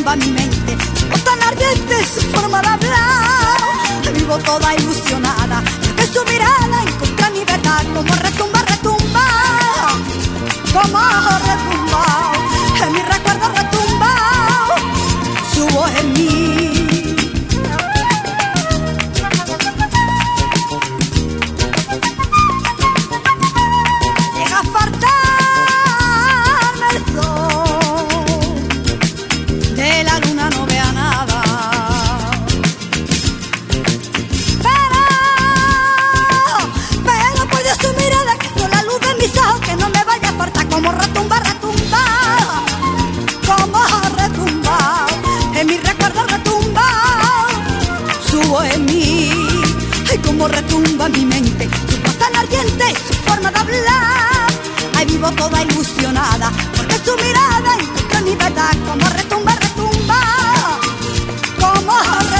retumba mi mente. Oh, tan ardiente su forma de hablar, vivo toda ilusionada, de su mirada encontré mi verdad. Como retumba, retumba, como retumba, en mi recuerdo retumba su voz en mí. Llega a faltarme el sol, de la luna no vea nada, pero por Dios tu mirada, que son la luz de mis ojos, que no me vaya a faltar. Como retumba, retumba, como retumba, en mi recuerdo retumba su voz en mí. Ay, como retumba mi mente, su voz tan ardiente, su forma de hablar. Ay, vivo toda ilusionada, porque su mirada encontré mi verdad. Como retumba, retumba, como retumba